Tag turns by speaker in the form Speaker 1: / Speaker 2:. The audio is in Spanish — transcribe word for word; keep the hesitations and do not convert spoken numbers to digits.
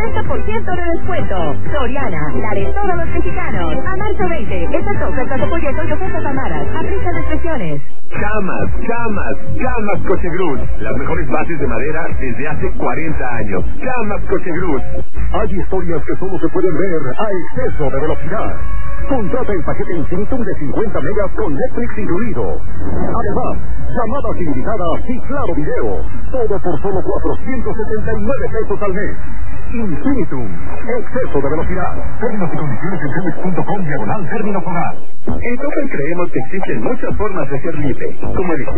Speaker 1: setenta por ciento de descuento. Soriana, la de todos los mexicanos. A marzo veinte, estas ofertas de folleto y ofertas amadas. Aplica restricciones.
Speaker 2: Camas, camas, camas Cochegruz. Las mejores bases de madera desde hace cuarenta años. Camas Cochegruz.
Speaker 3: Hay historias que solo se pueden ver a exceso de velocidad. Contrata el paquete Infinitum de cincuenta megas con Netflix incluido. Además, llamadas ilimitadas y claro video. Todo por solo cuatrocientos setenta y nueve pesos al mes. Infinitum. Exceso de velocidad. Términos y condiciones en cemex punto com diagonal término hogar.
Speaker 2: En Coppel creemos que existen muchas formas de ser libre, como elegir